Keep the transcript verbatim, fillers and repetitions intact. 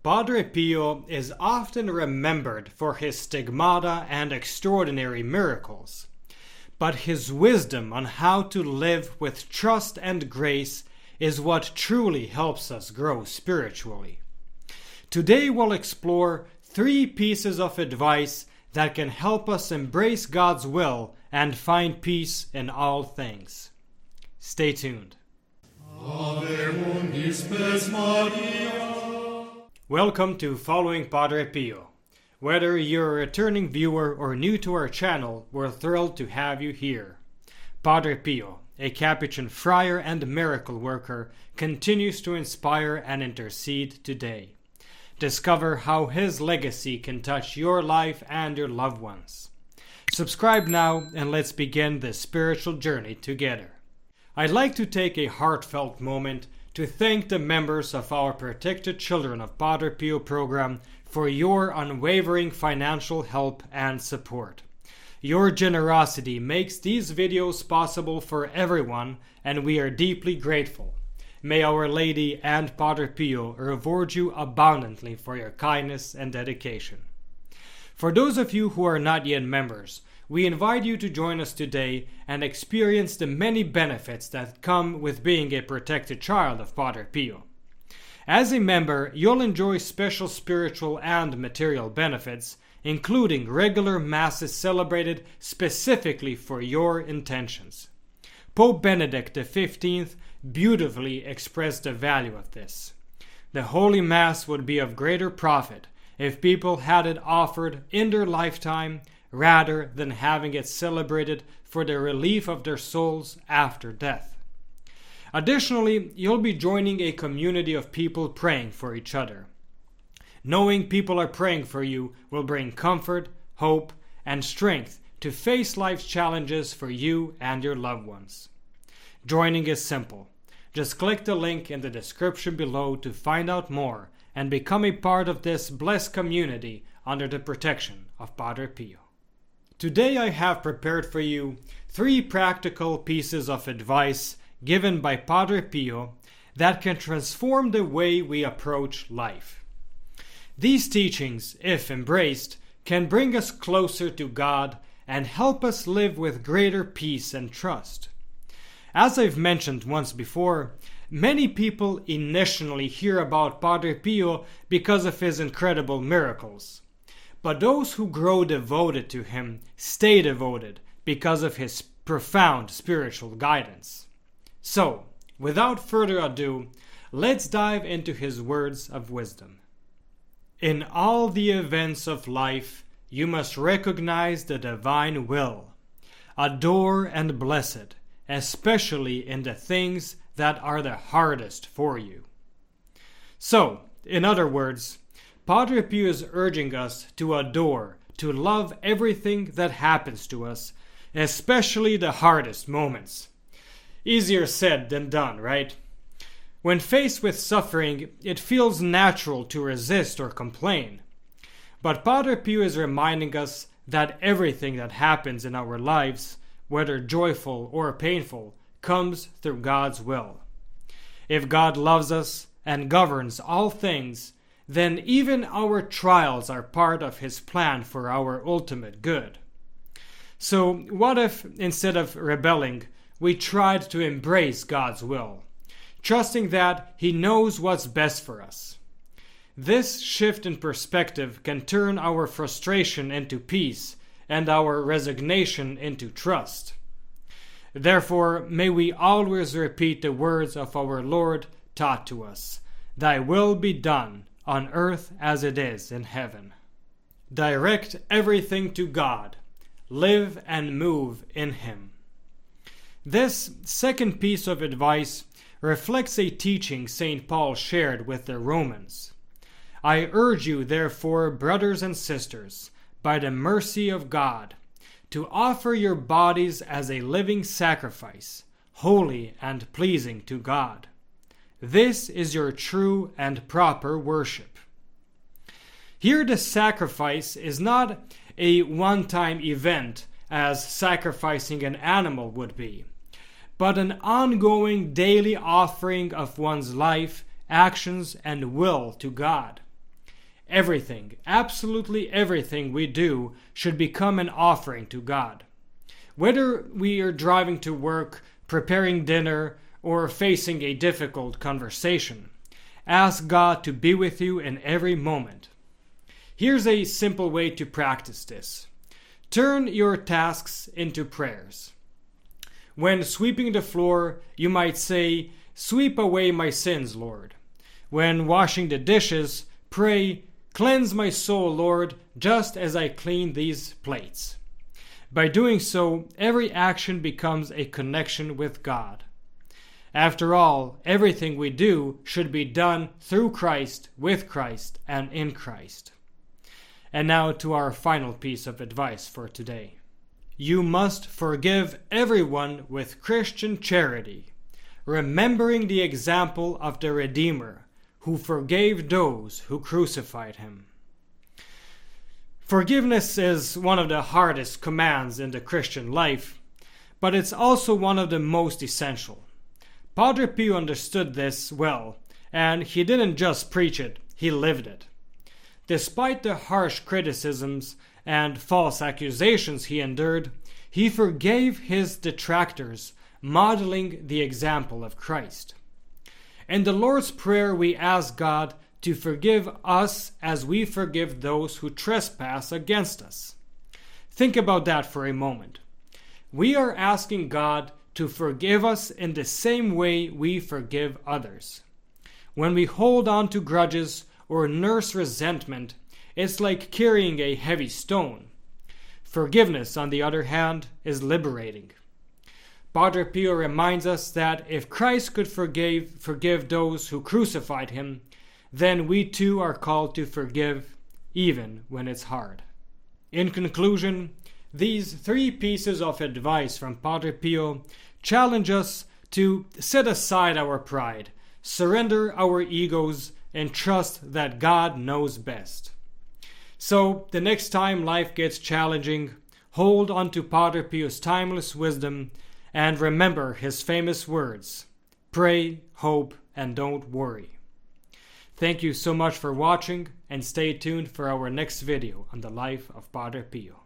Padre Pio is often remembered for his stigmata and extraordinary miracles, but his wisdom on how to live with trust and grace is what truly helps us grow spiritually. Today we'll explore three pieces of advice that can help us embrace God's will and find peace in all things. Stay tuned. Ave undi spes Maria. Welcome to Following Padre Pio. Whether you're a returning viewer or new to our channel, we're thrilled to have you here. Padre Pio, a Capuchin friar and miracle worker, continues to inspire and intercede today. Discover how his legacy can touch your life and your loved ones. Subscribe now and let's begin this spiritual journey together. I'd like to take a heartfelt moment to thank the members of our Protected Children of Padre Pio program for your unwavering financial help and support. Your generosity makes these videos possible for everyone, and we are deeply grateful. May Our Lady and Padre Pio reward you abundantly for your kindness and dedication. For those of you who are not yet members, we invite you to join us today and experience the many benefits that come with being a protected child of Padre Pio. As a member, you'll enjoy special spiritual and material benefits, including regular masses celebrated specifically for your intentions. Pope Benedict the fifteenth beautifully expressed the value of this. The Holy Mass would be of greater profit if people had it offered in their lifetime rather than having it celebrated for the relief of their souls after death. Additionally, you'll be joining a community of people praying for each other. Knowing people are praying for you will bring comfort, hope, and strength to face life's challenges for you and your loved ones. Joining is simple. Just click the link in the description below to find out more and become a part of this blessed community under the protection of Padre Pio. Today I have prepared for you three practical pieces of advice given by Padre Pio that can transform the way we approach life. These teachings, if embraced, can bring us closer to God and help us live with greater peace and trust. As I've mentioned once before, many people initially hear about Padre Pio because of his incredible miracles. But those who grow devoted to him stay devoted because of his profound spiritual guidance. So, without further ado, let's dive into his words of wisdom. In all the events of life, you must recognize the divine will. Adore and bless it, especially in the things that are the hardest for you. So, in other words, Padre Pio is urging us to adore, to love everything that happens to us, especially the hardest moments. Easier said than done, right? When faced with suffering, it feels natural to resist or complain. But Padre Pio is reminding us that everything that happens in our lives, whether joyful or painful, comes through God's will. If God loves us and governs all things, then even our trials are part of His plan for our ultimate good. So what if, instead of rebelling, we tried to embrace God's will, trusting that He knows what's best for us? This shift in perspective can turn our frustration into peace and our resignation into trust. Therefore, may we always repeat the words of our Lord taught to us, "Thy will be done, on earth as it is in heaven." Direct everything to God. Live and move in Him. This second piece of advice reflects a teaching Saint Paul shared with the Romans. "I urge you, therefore, brothers and sisters, by the mercy of God, to offer your bodies as a living sacrifice, holy and pleasing to God. This is your true and proper worship." Here the sacrifice is not a one-time event as sacrificing an animal would be, but an ongoing daily offering of one's life, actions, and will to God. Everything, absolutely everything we do should become an offering to God. Whether we are driving to work, preparing dinner, or facing a difficult conversation, ask God to be with you in every moment. Here's a simple way to practice this. Turn your tasks into prayers. When sweeping the floor, you might say, "Sweep away my sins, Lord." When washing the dishes, pray, "Cleanse my soul, Lord, just as I clean these plates." By doing so, every action becomes a connection with God. After all, everything we do should be done through Christ, with Christ, and in Christ. And now to our final piece of advice for today. You must forgive everyone with Christian charity, remembering the example of the Redeemer, who forgave those who crucified him. Forgiveness is one of the hardest commands in the Christian life, but it's also one of the most essential. Padre Pio understood this well, and he didn't just preach it, he lived it. Despite the harsh criticisms and false accusations he endured, he forgave his detractors, modeling the example of Christ. In the Lord's Prayer, we ask God to forgive us as we forgive those who trespass against us. Think about that for a moment. We are asking God to forgive us in the same way we forgive others. When we hold on to grudges or nurse resentment, it's like carrying a heavy stone. Forgiveness, on the other hand, is liberating. Padre Pio reminds us that if Christ could forgive, forgive those who crucified him, then we too are called to forgive, even when it's hard. In conclusion, these three pieces of advice from Padre Pio challenge us to set aside our pride, surrender our egos, and trust that God knows best. So, the next time life gets challenging, hold on to Padre Pio's timeless wisdom and remember his famous words: pray, hope, and don't worry. Thank you so much for watching, and stay tuned for our next video on the life of Padre Pio.